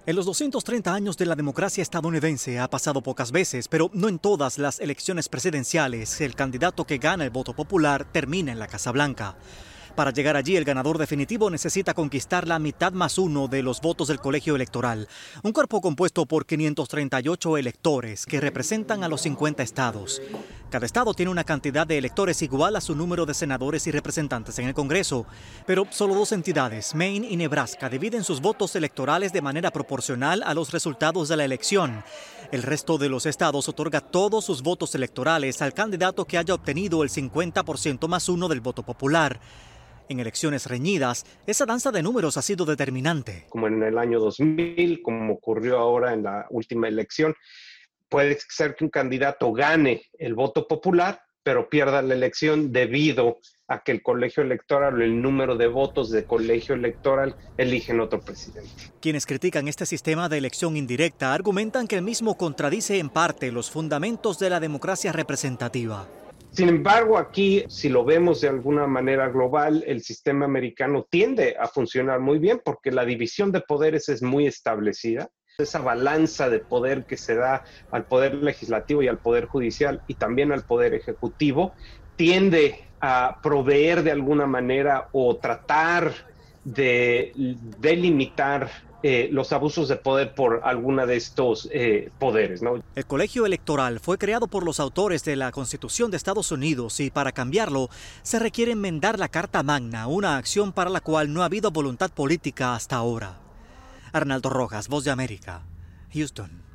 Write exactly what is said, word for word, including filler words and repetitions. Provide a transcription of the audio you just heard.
En los doscientos treinta años de la democracia estadounidense ha pasado pocas veces, pero no en todas las elecciones presidenciales el candidato que gana el voto popular termina en la Casa Blanca. Para llegar allí, el ganador definitivo necesita conquistar la mitad más uno de los votos del colegio electoral, un cuerpo compuesto por quinientos treinta y ocho electores que representan a los cincuenta estados. Cada estado tiene una cantidad de electores igual a su número de senadores y representantes en el Congreso, pero solo dos entidades, Maine y Nebraska, dividen sus votos electorales de manera proporcional a los resultados de la elección. El resto de los estados otorga todos sus votos electorales al candidato que haya obtenido el cincuenta por ciento más uno del voto popular. En elecciones reñidas, esa danza de números ha sido determinante. Como en el año dos mil, como ocurrió ahora en la última elección, puede ser que un candidato gane el voto popular, pero pierda la elección debido a que el colegio electoral o el número de votos del colegio electoral eligen otro presidente. Quienes critican este sistema de elección indirecta argumentan que el mismo contradice en parte los fundamentos de la democracia representativa. Sin embargo, aquí, si lo vemos de alguna manera global, el sistema americano tiende a funcionar muy bien porque la división de poderes es muy establecida. Esa balanza de poder que se da al poder legislativo y al poder judicial y también al poder ejecutivo tiende a proveer de alguna manera o tratar de delimitar Eh, los abusos de poder por alguna de estos eh, poderes, ¿no? El colegio electoral fue creado por los autores de la Constitución de Estados Unidos y para cambiarlo se requiere enmendar la Carta Magna, una acción para la cual no ha habido voluntad política hasta ahora. Arnaldo Rojas, Voz de América, Houston.